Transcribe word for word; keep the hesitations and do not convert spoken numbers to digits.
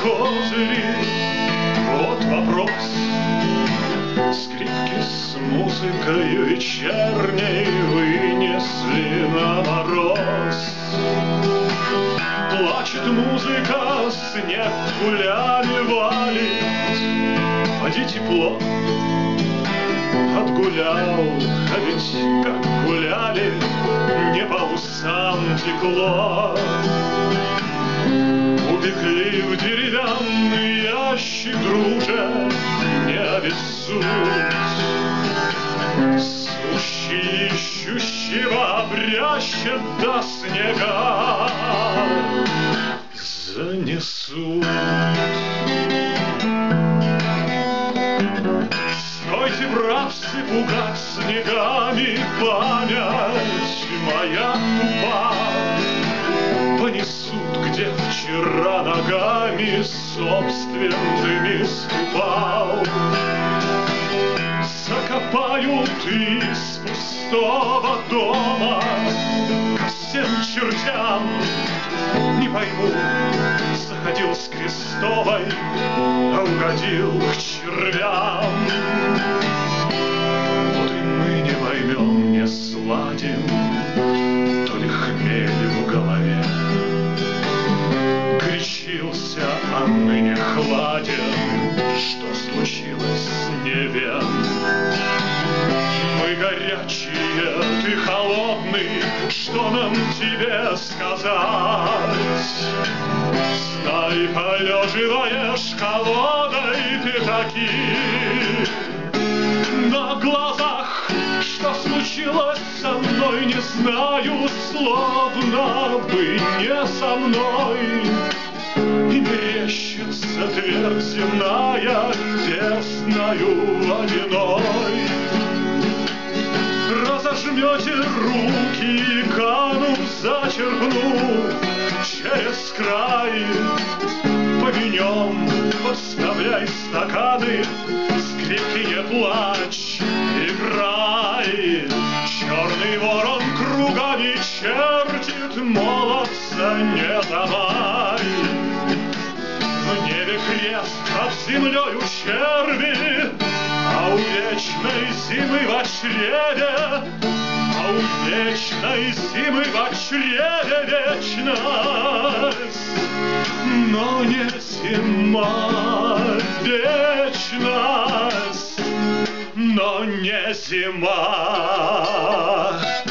козыри, вот вопрос. Скрипки с музыкой вечерней вынесли на мороз. Плачет музыка, снег гулями валит, поди тепло отгулял, а ведь как гуляли, не по усам текло. Упекли в деревянный ящик, друже, не обессудь. Сущий ищущего обрящет до снега занесут. Стойте, братцы, пугать снегами память моя тупа. Понесут, где вчера ногами собственными ступал. Закопают из пустого дома ко всем чертям. Не пойму, заходил с Крестовой, а угодил к червям. Вот и мы не поймем, не сладим, то ли хмель в голове. Кричился, а ныне хладен, что случилось с невем. Мы горячие, ты холодный, что нам тебе сказать? Знай, полеживаешь холодой ты таки. На глазах, что случилось со мной, не знаю, словно бы не со мной. И мерещится твердь земная, тесною водяной. Разожмете руки и кану зачерпну через край. Поменем, подставляй стаканы, скрипки не плачь, играй. Черный ворон кругами чертит, молодца не давай. В небе крест, под землею черви, а у вечной зимы в чреве, а у вечной зимы в чреве вечность. Но не зима, вечность, но не зима.